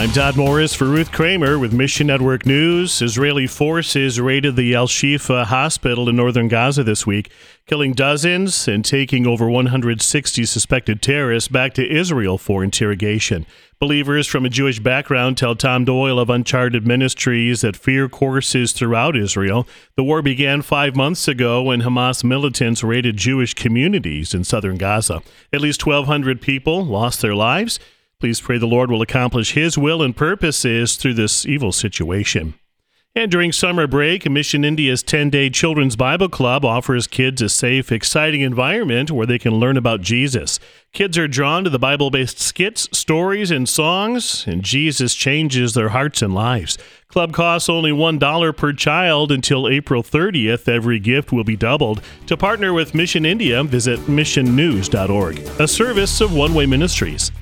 I'm Todd Morris for Ruth Kramer with Mission Network News. Israeli forces raided the Al-Shifa hospital in northern Gaza this week, killing dozens and taking over 160 suspected terrorists back to Israel for interrogation. Believers from a Jewish background tell Tom Doyle of Uncharted Ministries that fear courses throughout Israel. The war began 5 months ago when Hamas militants raided Jewish communities in southern Gaza. At least 1,200 people lost their lives. Please pray the Lord will accomplish His will and purposes through this evil situation. And during summer break, Mission India's 10-day Children's Bible Club offers kids a safe, exciting environment where they can learn about Jesus. Kids are drawn to the Bible-based skits, stories, and songs, and Jesus changes their hearts and lives. Club costs only $1 per child until April 30th. Every gift will be doubled. To partner with Mission India, visit missionnews.org, a service of One Way Ministries.